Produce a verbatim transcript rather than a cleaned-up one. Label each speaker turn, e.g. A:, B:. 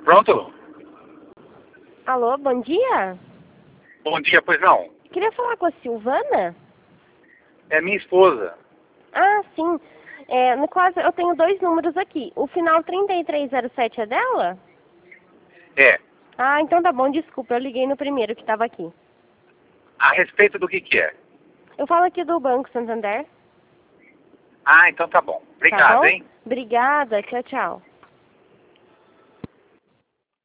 A: Pronto?
B: Alô, bom dia?
A: Bom dia, pois não.
B: Queria falar com a Silvana?
A: É minha esposa.
B: Ah, sim. É, no caso, eu tenho dois números aqui. O final trinta e três zero sete é dela?
A: É.
B: Ah, então tá bom, desculpa, eu liguei no primeiro que estava aqui.
A: A respeito do que que é?
B: Eu falo aqui do Banco Santander.
A: Ah, então tá bom.
B: Tá
A: Obrigado,
B: bom?
A: hein?
B: Obrigada, tchau, tchau.